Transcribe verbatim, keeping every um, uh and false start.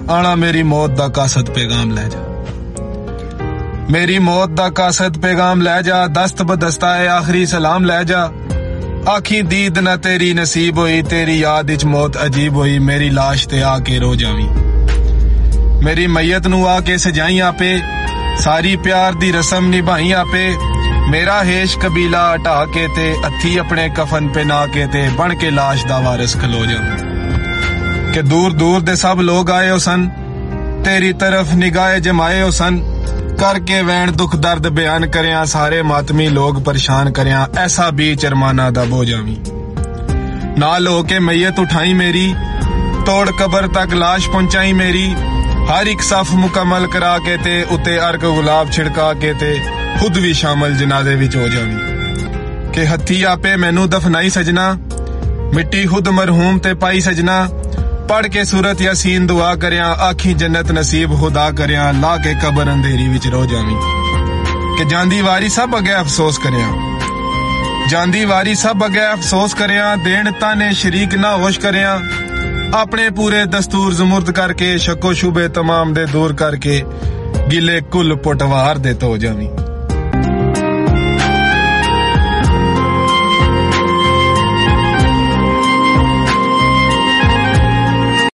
आना मेरी मौत दा कासद पैगाम लै जा। मेरी मौत दा कासद पैगाम लै जा, दस्त बदस्ता है आखिरी सलाम लै जा। आखी दीद न तेरी नसीब होई, तेरी याद इच मौत अजीब होई, मेरी लाश ते आके रो जावी। मेरी मैयत नू आके सजाई आपे, सारी प्यार दी रस्म निभाई आपे। मेरा हेश कबीला हटा के ते हथी अपने कफन पहना के ते बन के लाश दा वारिस खलो जाऊं। के दूर दूर दे सब लोग आए हो सन, तेरी तरफ निगाहे जमाए हो सन। करके वैन दुख दर्द बयान करया, सारे मातमी लोग परेशान करया, ऐसा बीच अरमाना दा बो जावी। नाल होके मैयत उठाई मेरी, तोड़ कबर तक लाश पहुंचाई मेरी। हर एक सफ मुकम्मल करा के ते उते अर्क गुलाब छिड़का के ते खुद भी शामिल जनाजे विच हो जावी। के हथी आपे मैनू दफनाई सजना, मिट्टी खुद मरहूम ते पाई सजना। पढ़ के सूरत यासीन दुआ करया, आखी जन्नत नसीब खुदा करया, ला के कबर अंधेरी विच रो जावी। के जांदी वारी सब अगे अफसोस करया, जांदी वारी सब अगे अफसोस करया। देन ताने शरीक ना होश करया, अपने पूरे दस्तूर जमुर्द करके, शको शुबे तमाम दे दूर करके, गिले कुल पटवार दे तो जावी।